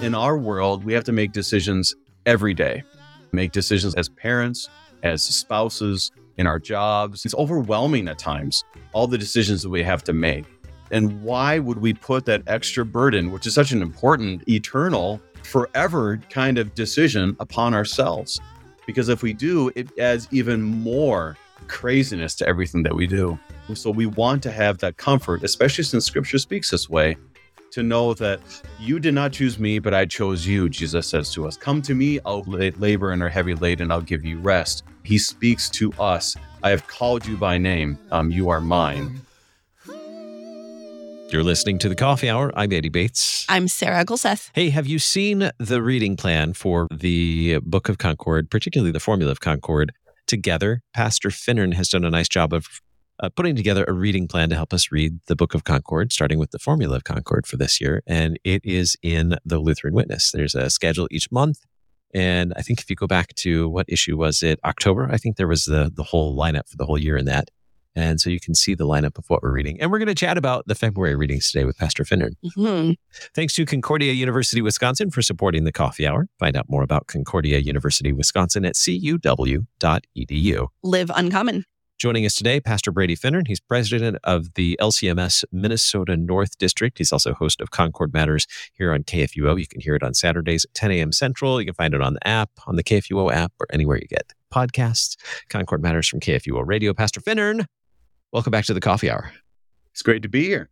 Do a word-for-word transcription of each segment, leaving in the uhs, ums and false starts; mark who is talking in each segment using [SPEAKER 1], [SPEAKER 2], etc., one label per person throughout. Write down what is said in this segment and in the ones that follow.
[SPEAKER 1] in our world, we have to make decisions every day. Make decisions as parents, as spouses, in our jobs. It's overwhelming at times, all the decisions that we have to make. And why would we put that extra burden, which is such an important, eternal, forever kind of decision upon ourselves? Because if we do, it adds even more craziness to everything that we do. So we want to have that comfort, especially since Scripture speaks this way, to know that you did not choose me, but I chose you, Jesus says to us. Come to me, I'll labor and are heavy laden, I'll give you rest. He speaks to us. I have called you by name. Um, you are mine.
[SPEAKER 2] You're listening to The Coffee Hour. I'm Andy Bates.
[SPEAKER 3] I'm Sarah Eggleseth.
[SPEAKER 2] Hey, have you seen the reading plan for the Book of Concord, particularly the Formula of Concord, together? Pastor Finnern has done a nice job of uh, putting together a reading plan to help us read the Book of Concord, starting with the Formula of Concord for this year. And it is in the Lutheran Witness. There's a schedule each month. And I think if you go back to, what issue was it? October? I think there was the, the whole lineup for the whole year in that. And so you can see the lineup of what we're reading. And we're going to chat about the February readings today with Pastor Finnern.
[SPEAKER 3] Mm-hmm.
[SPEAKER 2] Thanks to Concordia University, Wisconsin for supporting the Coffee Hour. Find out more about Concordia University, Wisconsin at c u w dot e d u.
[SPEAKER 3] Live uncommon.
[SPEAKER 2] Joining us today, Pastor Brady Finnern. He's president of the L C M S Minnesota North District. He's also host of Concord Matters here on K F U O. You can hear it on Saturdays at ten a.m. Central. You can find it on the app, on the K F U O app, or anywhere you get podcasts. Concord Matters from K F U O Radio. Pastor Finnern, welcome back to the Coffee Hour.
[SPEAKER 1] It's great to be here.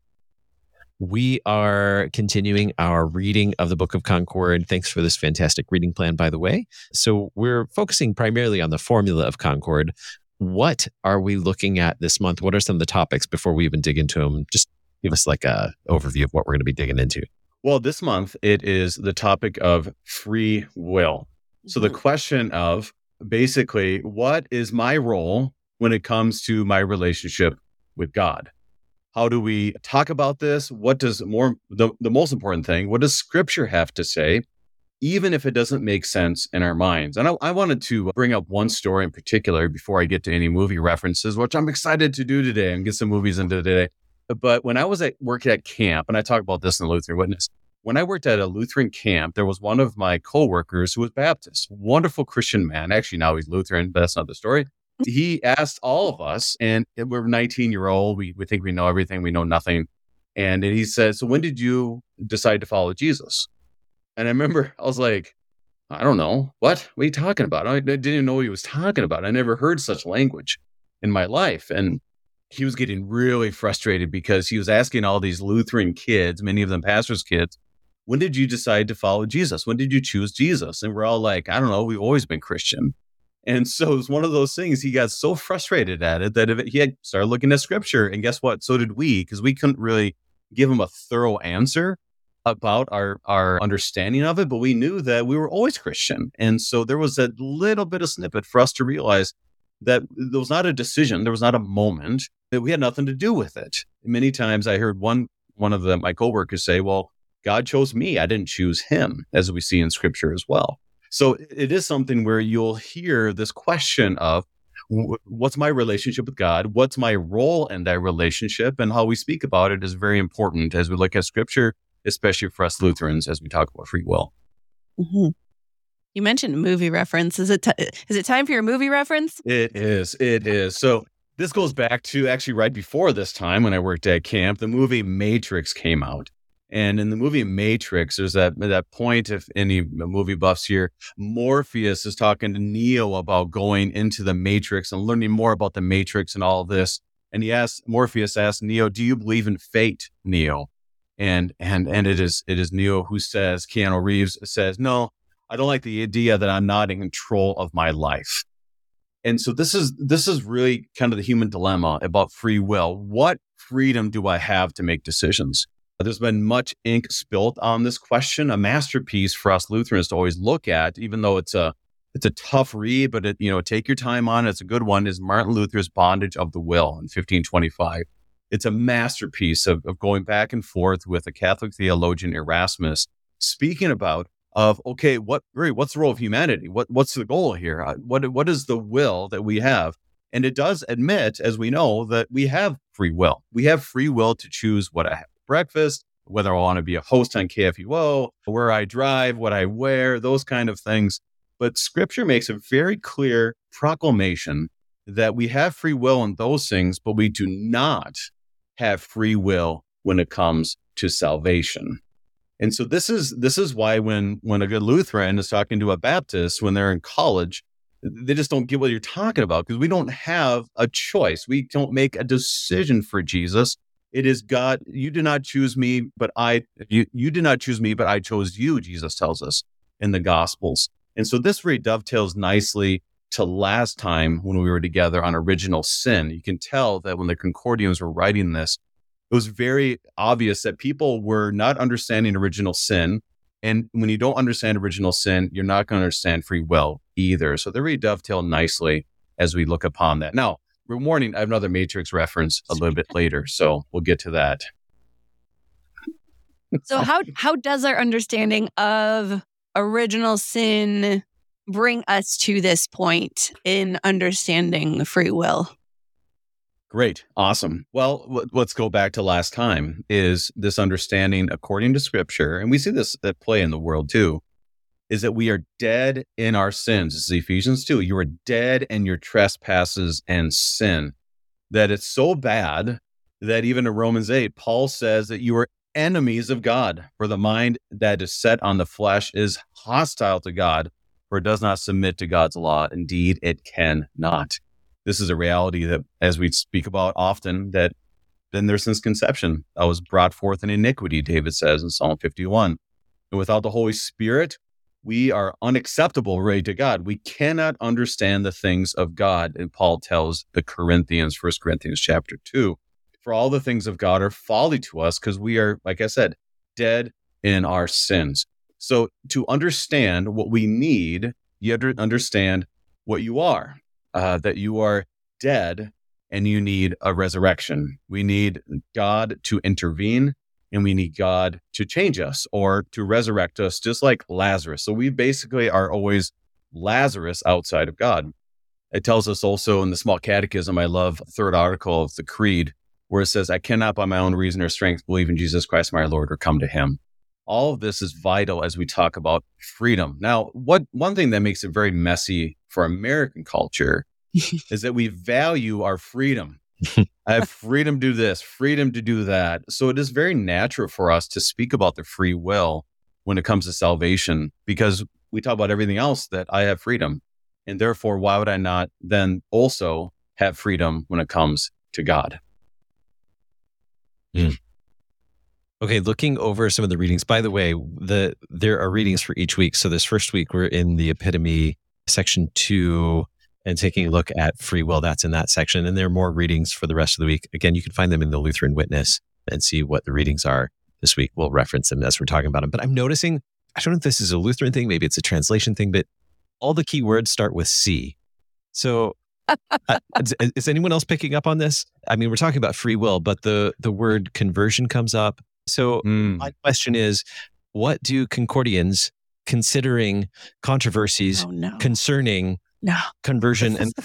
[SPEAKER 2] We are continuing our reading of the Book of Concord. Thanks for this fantastic reading plan, by the way. So we're focusing primarily on the Formula of Concord. What are we looking at this month? What are some of the topics before we even dig into them? Just give us like a overview of what we're going to be digging into.
[SPEAKER 1] Well, this month, it is the topic of free will. So the question of basically, what is my role when it comes to my relationship with God? How do we talk about this? What does more, the, the most important thing, what does Scripture have to say, even if it doesn't make sense in our minds? And I, I wanted to bring up one story in particular before I get to any movie references, which I'm excited to do today and get some movies into today. But when I was at working at camp, and I talk about this in the Lutheran Witness, when I worked at a Lutheran camp, there was one of my coworkers who was Baptist, wonderful Christian man. Actually, now he's Lutheran, but that's not the story. He asked all of us, and we're nineteen year old. We, we think we know everything. We know nothing. And he said, so when did you decide to follow Jesus? And I remember I was like, I don't know. What? What are you talking about? I didn't even know what he was talking about. I never heard such language in my life. And he was getting really frustrated because he was asking all these Lutheran kids, many of them pastors' kids, when did you decide to follow Jesus? When did you choose Jesus? And we're all like, I don't know. We've always been Christian. And so it was one of those things. He got so frustrated at it that if it, he had started looking at Scripture. And guess what? So did we, because we couldn't really give him a thorough answer about our, our understanding of it, but we knew that we were always Christian. And so there was a little bit of snippet for us to realize that there was not a decision, there was not a moment, that we had nothing to do with it. Many times I heard one one of the, my coworkers say, well, God chose me, I didn't choose him, as we see in Scripture as well. So it is something where you'll hear this question of, what's my relationship with God? What's my role in that relationship? And how we speak about it is very important as we look at Scripture, especially for us Lutherans, as we talk about free will.
[SPEAKER 3] Mm-hmm. You mentioned movie reference. Is it t- is it time for your movie reference?
[SPEAKER 1] It is. It is. So this goes back to actually right before this time when I worked at camp. The movie Matrix came out. And in the movie Matrix, there's that that point, if any movie buffs here, Morpheus is talking to Neo about going into the Matrix and learning more about the Matrix and all of this. And he asks, Morpheus asks Neo, do you believe in fate, Neo? And and and it is it is Neo who says, Keanu Reeves says, no, I don't like the idea that I'm not in control of my life. And so this is this is really kind of the human dilemma about free will. What freedom do I have to make decisions? There's been much ink spilt on this question, a masterpiece for us Lutherans to always look at, even though it's a it's a tough read, but it, you know, take your time on it. It's a good one, is Martin Luther's Bondage of the Will in fifteen twenty-five. It's a masterpiece of, of going back and forth with a Catholic theologian, Erasmus, speaking about of, okay, what really, what's the role of humanity? What What's the goal here? Uh, What What is the will that we have? And it does admit, as we know, that we have free will. We have free will to choose what I have for breakfast, whether I want to be a host on K F U O, where I drive, what I wear, those kind of things. But scripture makes a very clear proclamation that we have free will in those things, but we do not have free will when it comes to salvation. And so this is this is why when when a good Lutheran is talking to a Baptist when they're in college, they just don't get what you're talking about, because we don't have a choice. We don't make a decision for Jesus. It is God. You did not choose me, but I you you did not choose me, but I chose you, Jesus tells us in the Gospels. And so this really dovetails nicely to last time when we were together on original sin. You can tell that when the Concordians were writing this, it was very obvious that people were not understanding original sin. And when you don't understand original sin, you're not going to understand free will either. So they really dovetail nicely as we look upon that. Now, we're warning, I have another Matrix reference a little bit later, so we'll get to that.
[SPEAKER 3] So how how does our understanding of original sin bring us to this point in understanding free will?
[SPEAKER 1] Great. Awesome. Well, w- let's go back to last time, is this understanding according to scripture, and we see this at play in the world too, is that we are dead in our sins. This is Ephesians two. You are dead in your trespasses and sin. That it's so bad that even in Romans eight, Paul says that you are enemies of God, for the mind that is set on the flesh is hostile to God, for it does not submit to God's law. Indeed, it cannot. This is a reality that, as we speak about often, that been there since conception. I was brought forth in iniquity, David says in Psalm fifty-one. And without the Holy Spirit, we are unacceptable, really, to God. We cannot understand the things of God. And Paul tells the Corinthians, First Corinthians chapter two, for all the things of God are folly to us, because we are, like I said, dead in our sins. So to understand what we need, you have to understand what you are. Uh, that you are dead and you need a resurrection. We need God to intervene, and we need God to change us or to resurrect us, just like Lazarus. So we basically are always Lazarus outside of God. It tells us also in the Small Catechism, I love the third article of the Creed, where it says, I cannot by my own reason or strength believe in Jesus Christ my Lord or come to him. All of this is vital as we talk about freedom. Now, what one thing that makes it very messy for American culture is that we value our freedom. I have freedom to do this, freedom to do that. So it is very natural for us to speak about the free will when it comes to salvation, because we talk about everything else that I have freedom. And therefore, why would I not then also have freedom when it comes to God?
[SPEAKER 2] Mm. Okay, looking over some of the readings. By the way, the there are readings for each week. So this first week, we're in the Epitome, section two, and taking a look at free will. That's in that section. And there are more readings for the rest of the week. Again, you can find them in the Lutheran Witness and see what the readings are this week. We'll reference them as we're talking about them. But I'm noticing, I don't know if this is a Lutheran thing, maybe it's a translation thing, but all the key words start with C. So uh, is, is anyone else picking up on this? I mean, we're talking about free will, but the, the word conversion comes up. So mm. my question is, what do Concordians, considering controversies
[SPEAKER 3] oh, no.
[SPEAKER 2] concerning
[SPEAKER 3] no.
[SPEAKER 2] conversion and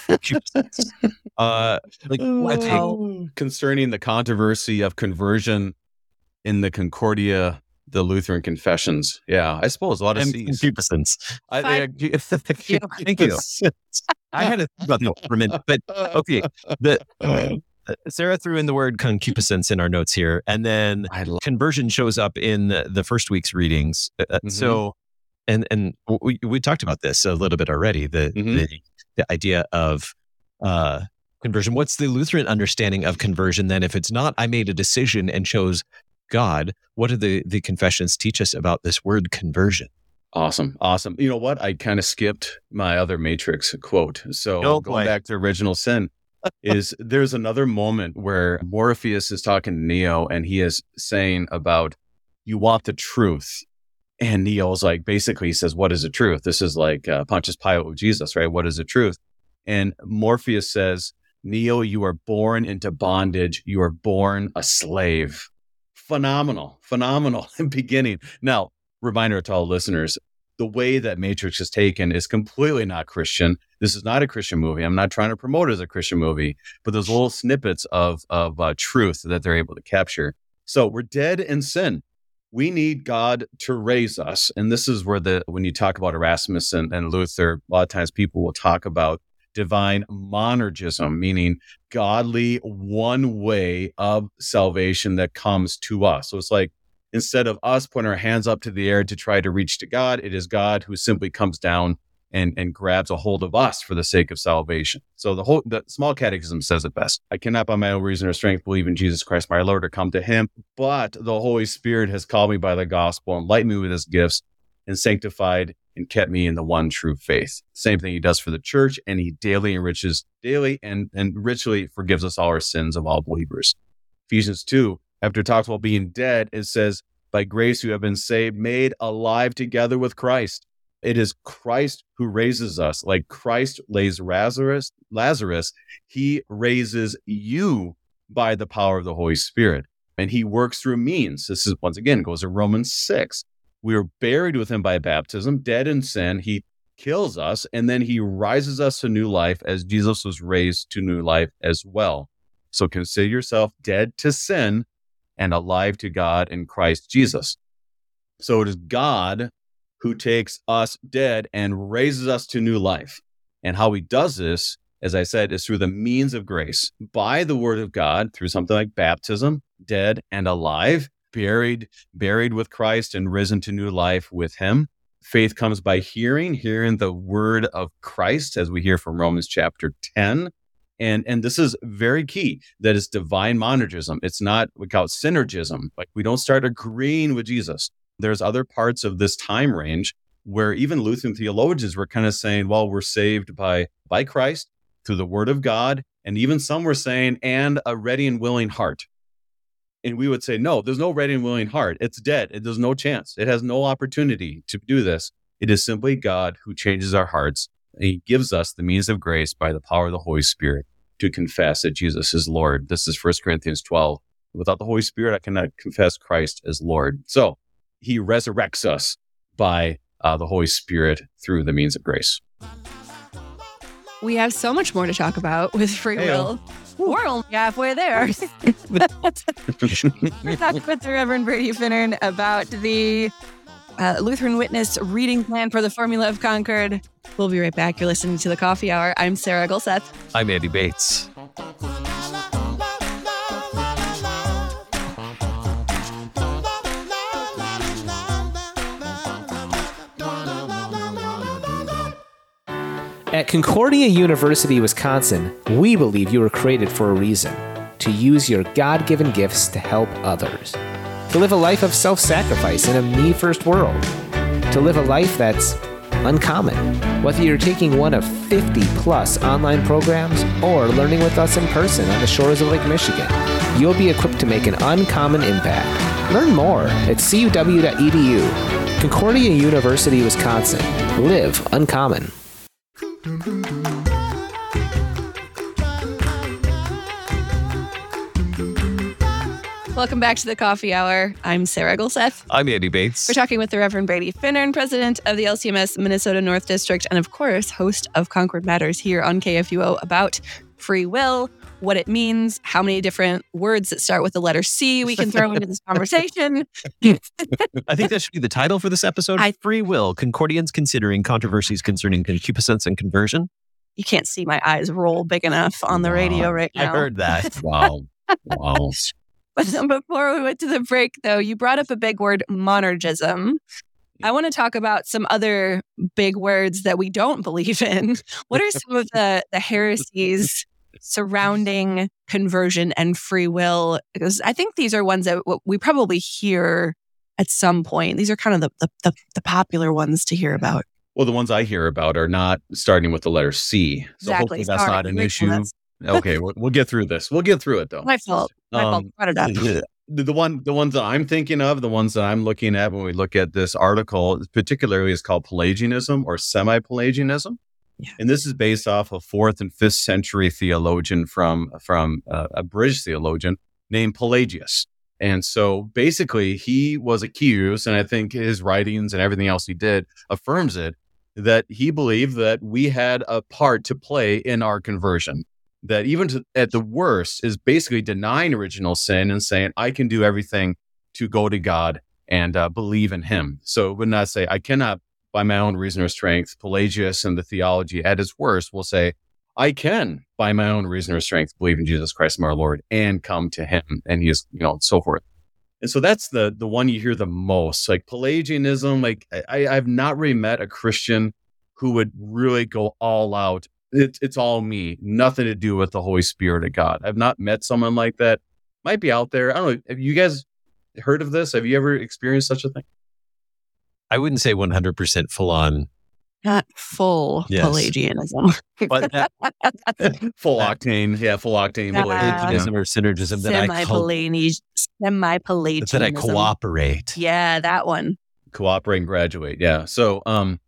[SPEAKER 2] uh, like what
[SPEAKER 1] oh. concerning the controversy of conversion in the Concordia, the Lutheran confessions? Yeah, I suppose a lot of C's.
[SPEAKER 2] Concupiscence.
[SPEAKER 1] I,
[SPEAKER 3] Thank you.
[SPEAKER 2] Thank you. I had to think about that for a minute, but okay. The, uh, Sarah threw in the word concupiscence in our notes here, and then love- conversion shows up in the first week's readings. Uh, mm-hmm. So, and and we we talked about this a little bit already. The mm-hmm. the, the idea of uh, conversion. What's the Lutheran understanding of conversion then? If it's not, I made a decision and chose God. What do the the confessions teach us about this word conversion?
[SPEAKER 1] Awesome. Awesome. You know what? I kind of skipped my other Matrix quote. So
[SPEAKER 2] oh,
[SPEAKER 1] going
[SPEAKER 2] boy.
[SPEAKER 1] back to original sin. is there's another moment where Morpheus is talking to Neo, and he is saying about, you want the truth. And Neo's like, basically he says, what is the truth? This is like uh, Pontius Pilate with Jesus, right? What is the truth? And Morpheus says, Neo, you are born into bondage. You are born a slave. Phenomenal, phenomenal beginning. Now, reminder to all listeners, the way that Matrix is taken is completely not Christian. This is not a Christian movie. I'm not trying to promote it as a Christian movie, but there's little snippets of, of uh, truth that they're able to capture. So we're dead in sin. we need God to raise us. And this is where the, when you talk about Erasmus and, and Luther, a lot of times people will talk about divine monergism, meaning godly one way of salvation that comes to us. So it's like, instead of us putting our hands up to the air to try to reach to God, it is God who simply comes down and, and grabs a hold of us for the sake of salvation. So the whole, the Small Catechism says it best. I cannot by my own reason or strength believe in Jesus Christ, my Lord, or come to him, but the Holy Spirit has called me by the gospel, enlightened me with his gifts, and sanctified and kept me in the one true faith. Same thing he does for the church, and he daily enriches, daily and, and richly forgives us all our sins of all believers. Ephesians two, after it talks about being dead, it says, by grace you have been saved, made alive together with Christ. It is Christ who raises us. Like Christ raised Lazarus, Lazarus, he raises you by the power of the Holy Spirit. And he works through means. This is, once again, goes to Romans six. We are buried with him by baptism, dead in sin. He kills us, and then he rises us to new life as Jesus was raised to new life as well. So consider yourself dead to sin and alive to God in Christ Jesus. So it is God who takes us dead and raises us to new life. And how he does this, as I said, is through the means of grace, by the word of God, through something like baptism, dead and alive, buried, buried with Christ and risen to new life with him. Faith comes by hearing, hearing the word of Christ, as we hear from Romans chapter ten. And, and this is very key, that is divine monergism. It's not, we call it synergism. Like we don't start agreeing with Jesus. There's other parts of this time range where even Lutheran theologians were kind of saying, well, we're saved by, by Christ through the word of God. And even some were saying, and a ready and willing heart. And we would say, no, there's no ready and willing heart. It's dead. It, there's no chance. It has no opportunity to do this. It is simply God who changes our hearts. And he gives us the means of grace by the power of the Holy Spirit to confess that Jesus is Lord. This is First Corinthians twelve. Without the Holy Spirit, I cannot confess Christ as Lord. So he resurrects us by uh, the Holy Spirit through the means of grace.
[SPEAKER 3] We have so much more to talk about with free
[SPEAKER 1] Hey-o.
[SPEAKER 3] will. We're only halfway there. We're talking with the Reverend Brady Finnern about the uh, Lutheran Witness reading plan for the Formula of Concord. We'll be right back. You're listening to The Coffee Hour. I'm Sarah Gulseth.
[SPEAKER 2] I'm Andy Bates.
[SPEAKER 4] At Concordia University, Wisconsin, we believe you were created for a reason, to use your God-given gifts to help others, to live a life of self-sacrifice in a me-first world, to live a life that's uncommon. Whether you're taking one of fifty plus online programs or learning with us in person on the shores of Lake Michigan, you'll be equipped to make an uncommon impact. Learn more at c u w dot e d u. Concordia University, Wisconsin. Live uncommon.
[SPEAKER 3] Welcome back to the Coffee Hour. I'm Sarah Gulseth.
[SPEAKER 2] I'm Andy Bates.
[SPEAKER 3] We're talking with the Reverend Brady Finnern, president of the L C M S Minnesota North District, and of course, host of Concord Matters here on K F U O, about free will, what it means, how many different words that start with the letter C we can throw into this conversation.
[SPEAKER 2] I think that should be the title for this episode.
[SPEAKER 3] I-
[SPEAKER 2] Free Will, Concordians Considering Controversies Concerning Concupiscence and Conversion.
[SPEAKER 3] You can't see my eyes roll big enough on the radio
[SPEAKER 1] Wow.
[SPEAKER 3] right now.
[SPEAKER 2] I heard that.
[SPEAKER 1] Wow. Wow.
[SPEAKER 3] But before we went to the break, though, you brought up a big word, monergism. I want to talk about some other big words that we don't believe in. What are some of the, the heresies surrounding conversion and free will? Because I think these are ones that we probably hear at some point. These are kind of the, the, the, the popular ones to hear about.
[SPEAKER 1] Well, the ones I hear about are not starting with the letter C. So
[SPEAKER 3] Exactly.
[SPEAKER 1] hopefully that's
[SPEAKER 3] Sorry.
[SPEAKER 1] not an
[SPEAKER 3] Rachel,
[SPEAKER 1] issue.
[SPEAKER 3] that's
[SPEAKER 1] Okay, we'll, we'll get through this. We'll get through it, though.
[SPEAKER 3] my fault. My fault.
[SPEAKER 1] Um,
[SPEAKER 3] Brought it up.
[SPEAKER 1] the, the one, the ones that I'm thinking of, the ones that I'm looking at when we look at this article, particularly is called Pelagianism or semi-Pelagianism.
[SPEAKER 3] Yeah.
[SPEAKER 1] And this is based off a fourth and fifth century theologian from, from uh, a British theologian named Pelagius. And so basically he was accused, and I think his writings and everything else he did affirms it, that he believed that we had a part to play in our conversion. That even to, at the worst is basically denying original sin and saying, I can do everything to go to God and uh, believe in him. So it would not say, I cannot by my own reason or strength. Pelagius and the theology at its worst will say, I can by my own reason or strength believe in Jesus Christ, my Lord, and come to him. And he is, you know, so forth. And so that's the the one you hear the most, like Pelagianism. Like I, I've not really met a Christian who would really go all out. It's it's all me, nothing to do with the Holy Spirit of God. I've not met someone like that. Might be out there. I don't know. Have you guys heard of this? Have you ever experienced such a thing?
[SPEAKER 2] I wouldn't say one hundred percent full on.
[SPEAKER 3] Not full
[SPEAKER 2] Yes.
[SPEAKER 3] Pelagianism.
[SPEAKER 2] But that
[SPEAKER 1] Full octane, yeah, full octane.
[SPEAKER 3] Yeah.
[SPEAKER 2] Pelagianism or synergism that I co-
[SPEAKER 3] Semi-Pelagi- Semi-Pelagianism.
[SPEAKER 2] that I cooperate.
[SPEAKER 3] Yeah, that one.
[SPEAKER 1] Cooperate and graduate. Yeah. So, um,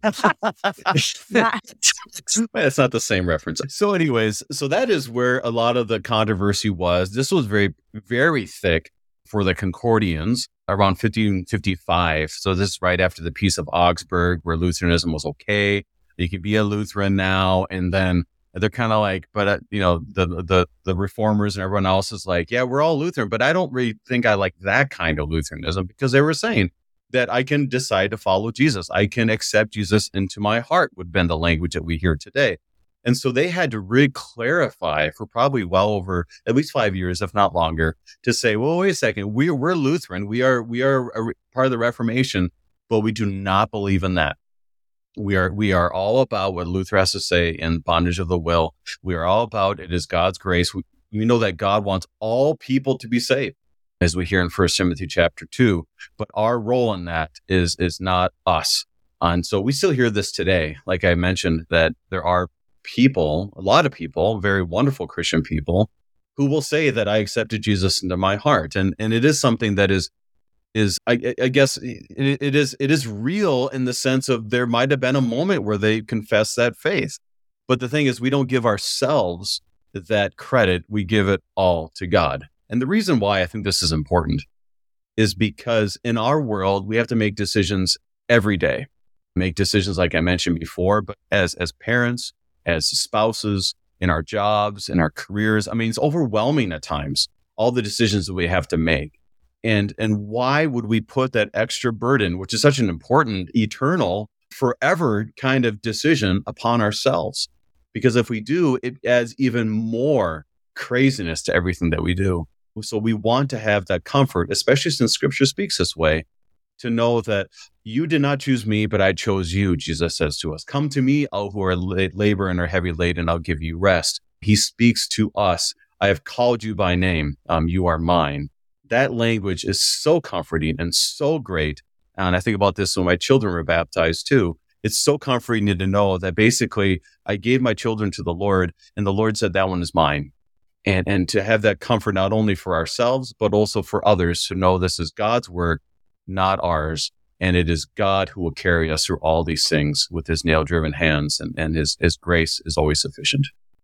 [SPEAKER 3] Not-
[SPEAKER 1] it's not the same reference. So, anyways, so that is where a lot of the controversy was. This was very, very thick for the Concordians around fifteen fifty-five. So this is right after the Peace of Augsburg, where Lutheranism was okay. You can be a Lutheran now, and then they're kind of like, but uh, you know, the the the reformers and everyone else is like, yeah, we're all Lutheran, but I don't really think I like that kind of Lutheranism, because they were saying that I can decide to follow Jesus. I can accept Jesus into my heart, would have been the language that we hear today. And so they had to really clarify for probably well over at least five years, if not longer, to say, well, wait a second, we're, we're Lutheran. We are, we are a part of the Reformation, but we do not believe in that. We are, we are all about what Luther has to say in Bondage of the Will. We are all about, it is God's grace. We, we know that God wants all people to be saved, as we hear in First Timothy chapter two, but our role in that is, is not us. And so we still hear this today. Like I mentioned, that there are people, a lot of people, very wonderful Christian people, who will say that I accepted Jesus into my heart. And, and it is something that is, is, I, I guess it, it is, it is real in the sense of there might have been a moment where they confess that faith. But the thing is, we don't give ourselves that credit. We give it all to God. And the reason why I think this is important is because in our world, we have to make decisions every day, make decisions like I mentioned before, but as, as parents, as spouses, in our jobs, in our careers. I mean, it's overwhelming at times, all the decisions that we have to make. And, and why would we put that extra burden, which is such an important, eternal, forever kind of decision upon ourselves? Because if we do, it adds even more craziness to everything that we do. So we want to have that comfort, especially since Scripture speaks this way, to know that you did not choose me, but I chose you, Jesus says to us. Come to me, all who are la- labor and are heavy laden, and I'll give you rest. He speaks to us. I have called you by name. Um, you are mine. That language is so comforting and so great. And I think about this when my children were baptized too. It's so comforting to know that basically I gave my children to the Lord, and the Lord said, that one is mine. And, and to have that comfort not only for ourselves, but also for others, to know this is God's work, not ours. And it is God who will carry us through all these things with his nail-driven hands, and, and his, his grace is always sufficient.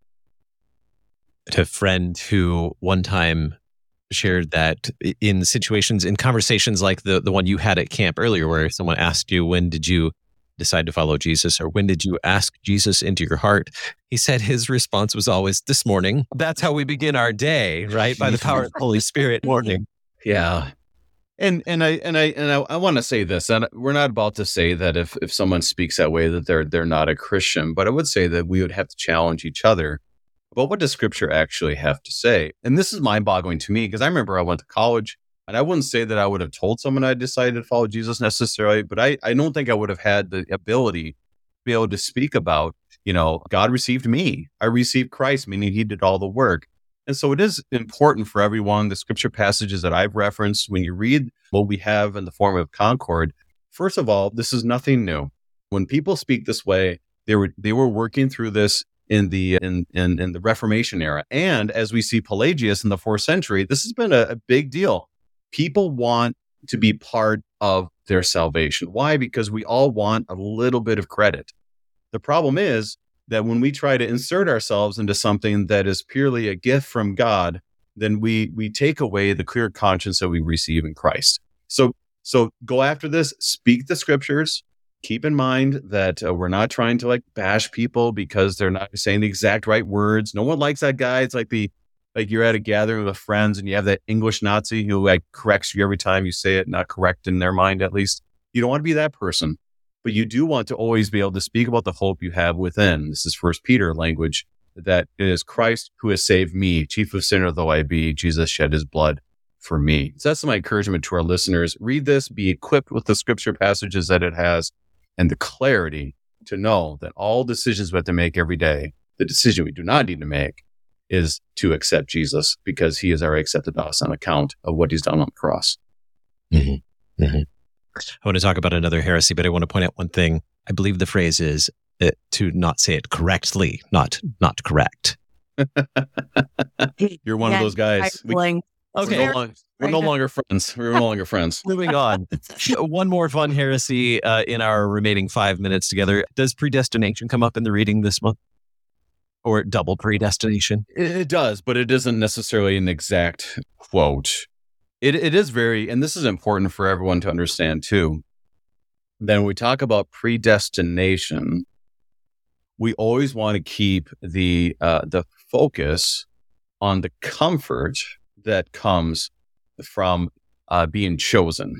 [SPEAKER 2] To a friend who one time shared that in situations, in conversations like the, the one you had at camp earlier, where someone asked you, when did you decide to follow Jesus, or when did you ask Jesus into your heart? He said his response was always, this morning. That's how we begin our day, right? By the power of the Holy Spirit morning.
[SPEAKER 1] Yeah. And and I and I and I, I want to say this, and we're not about to say that if, if someone speaks that way that they're they're not a Christian, but I would say that we would have to challenge each other about what does Scripture actually have to say. And this is mind-boggling to me, because I remember I went to college, and I wouldn't say that I would have told someone I decided to follow Jesus necessarily, but I, I don't think I would have had the ability to be able to speak about, you know, God received me. I received Christ, meaning he did all the work. And so it is important for everyone, the Scripture passages that I've referenced, when you read what we have in the form of Concord, first of all, this is nothing new. When people speak this way, they were they were working through this in the in, in, in the Reformation era. And as we see Pelagius in the fourth century, this has been a, a big deal. People want to be part of their salvation. Why? Because we all want a little bit of credit. The problem is that when we try to insert ourselves into something that is purely a gift from God, then we we take away the clear conscience that we receive in Christ. So so go after this, speak the Scriptures. Keep in mind that uh, we're not trying to like bash people because they're not saying the exact right words. No one likes that guy. It's like the like you're at a gathering with friends and you have that English Nazi who like corrects you every time you say it, not correct in their mind at least. You don't want to be that person, but you do want to always be able to speak about the hope you have within. This is First Peter language, that it is Christ who has saved me, chief of sinner though I be. Jesus shed his blood for me. So that's my encouragement to our listeners. Read this, be equipped with the scripture passages that it has, and the clarity to know that all decisions we have to make every day, the decision we do not need to make is to accept Jesus, because he has already accepted us on account of what he's done on the cross.
[SPEAKER 2] Mm-hmm. Mm-hmm. I want to talk about another heresy, but I want to point out one thing. I believe the phrase is uh, to not say it correctly, not not correct.
[SPEAKER 1] You're one
[SPEAKER 3] Yeah,
[SPEAKER 1] of those guys. We,
[SPEAKER 3] Trifling.
[SPEAKER 2] Okay.
[SPEAKER 1] We're, no longer, we're no longer friends. We're no longer friends.
[SPEAKER 2] Moving on. One more fun heresy uh, in our remaining five minutes together. Does predestination come up in the reading this month? Or double predestination?
[SPEAKER 1] It, it does, but it isn't necessarily an exact quote. It It is very, and this is important for everyone to understand too, that when we talk about predestination, we always want to keep the uh, the focus on the comfort that comes from uh, being chosen.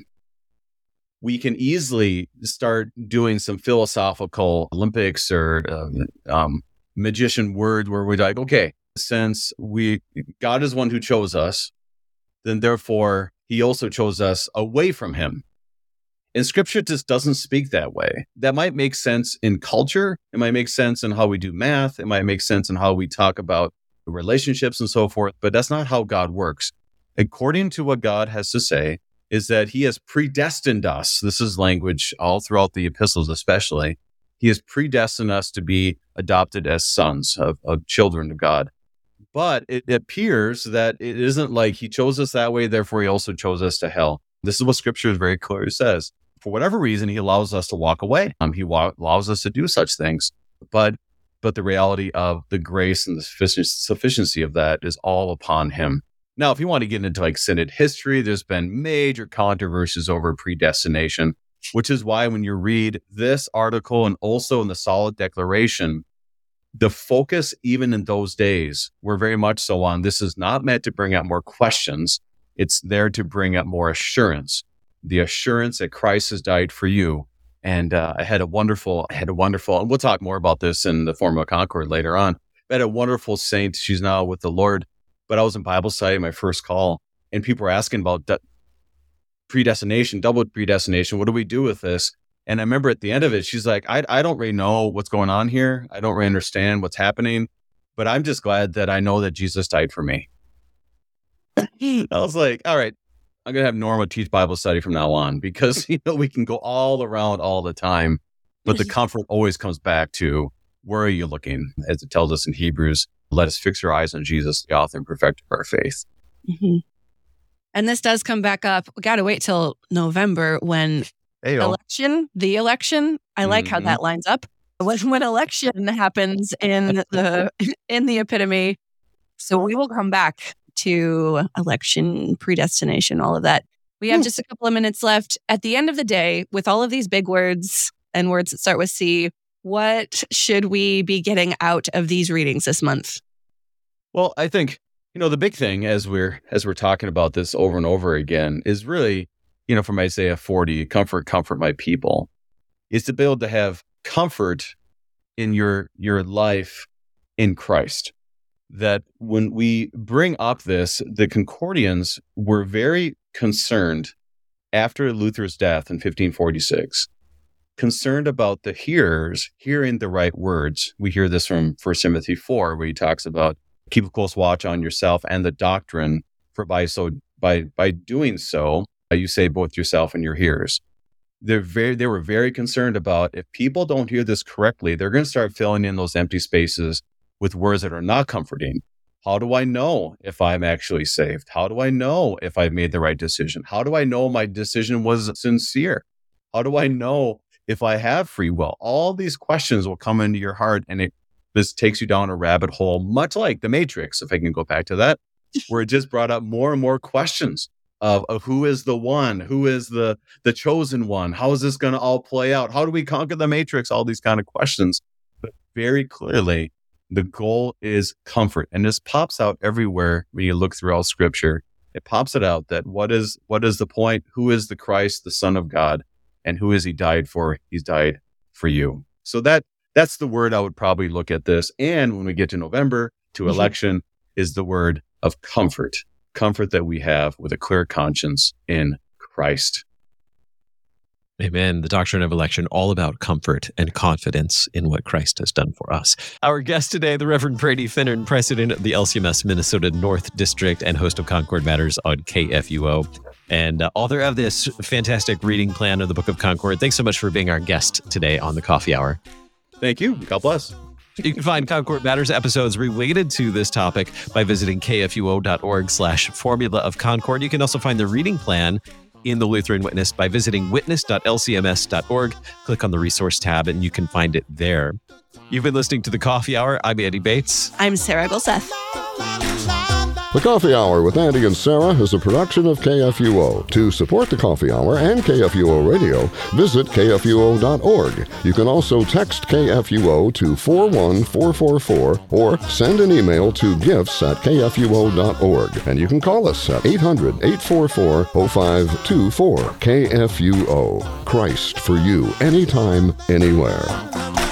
[SPEAKER 1] We can easily start doing some philosophical Olympics or uh, um, magician word where we're like, okay, since we God is one who chose us, then therefore he also chose us away from him. And scripture just doesn't speak that way. That might make sense in culture. It might make sense in how we do math. It might make sense in how we talk about relationships and so forth, but that's not how God works. According to what God has to say is that he has predestined us. This is language all throughout the epistles, especially. He has predestined us to be adopted as sons of, of children of God. But it appears that it isn't like he chose us that way, therefore he also chose us to hell. This is what scripture very clearly says. For whatever reason, he allows us to walk away. Um, he wa- allows us to do such things. But but the reality of the grace and the suffic- sufficiency of that is all upon him. Now, if you want to get into like synod history, there's been major controversies over predestination, which is why when you read this article and also in the Solid Declaration, the focus, even in those days, were very much so on this is not meant to bring up more questions. It's there to bring up more assurance, the assurance that Christ has died for you. And uh, I had a wonderful, I had a wonderful, and we'll talk more about this in the Formula Concord later on. I had a wonderful saint. She's now with the Lord, but I was in Bible study, my first call, and people were asking about de- predestination, double predestination. What do we do with this? And I remember at the end of it, she's like, I, I don't really know what's going on here. I don't really understand what's happening, but I'm just glad that I know that Jesus died for me. I was like, all right, I'm going to have Norma teach Bible study from now on, because, you know, we can go all around all the time, but the comfort always comes back to, where are you looking? As it tells us in Hebrews, let us fix our eyes on Jesus, the author and perfecter of our faith.
[SPEAKER 3] Mm-hmm. And this does come back up. We got to wait till November when
[SPEAKER 1] Hey-o.
[SPEAKER 3] election, the election. I like
[SPEAKER 1] Mhm.
[SPEAKER 3] how that lines up. When, when election happens in the in the epitome. So we will come back to election, predestination, all of that. We have
[SPEAKER 1] Hmm.
[SPEAKER 3] just a couple of minutes left. At the end of the day, with all of these big words and words that start with C, what should we be getting out of these readings this month?
[SPEAKER 1] Well, I think, you know, the big thing as we're as we're talking about this over and over again is really, you know, from Isaiah forty, comfort, comfort my people, is to be able to have comfort in your your life in Christ. That when we bring up this, the Concordians were very concerned after Luther's death in fifteen forty-six, concerned about the hearers hearing the right words. We hear this from First Timothy four, where he talks about keep a close watch on yourself and the doctrine, for by so by by doing so, you save both yourself and your hearers. They're very they were very concerned about, if people don't hear this correctly, they're going to start filling in those empty spaces with words that are not comforting. How do I know if I'm actually saved? How do I know if I've made the right decision? How do I know my decision was sincere? How do I know if I have free will? All these questions will come into your heart, and it this takes you down a rabbit hole, much like The Matrix, if I can go back to that, where it just brought up more and more questions of, of who is the one, who is the the chosen one? How is this going to all play out? How do we conquer the Matrix? All these kind of questions. But very clearly, The goal is comfort. And this pops out everywhere when you look through all scripture. It pops it out that what is what is the point? Who is the Christ, the Son of God? And who is he died for? He's died for you. So that that's the word I would probably look at this. And when we get to November, to election, is the word of comfort. Comfort that we have with a clear conscience in Christ.
[SPEAKER 2] Amen. The doctrine of election, all about comfort and confidence in what Christ has done for us. Our guest today, the Reverend Brady Finnern, president of the L C M S Minnesota North District and host of Concord Matters on K F U O, and uh, author of this fantastic reading plan of the Book of Concord. Thanks so much for being our guest today on the Coffee Hour.
[SPEAKER 1] Thank you. God bless.
[SPEAKER 2] You can find Concord Matters episodes related to this topic by visiting kfuo.org slash formula of Concord. You can also find the reading plan in the Lutheran Witness by visiting witness dot l c m s dot org. Click on the resource tab and you can find it there. You've been listening to The Coffee Hour. I'm Andy Bates.
[SPEAKER 3] I'm Sarah Gulseth.
[SPEAKER 5] The Coffee Hour with Andy and Sarah is a production of K F U O. To support The Coffee Hour and K F U O Radio, visit k f u o dot org. You can also text K F U O to four one four four four or send an email to gifts at k f u o dot org. And you can call us at eight hundred, eight four four, zero five two four. K F U O. Christ for you, anytime, anywhere.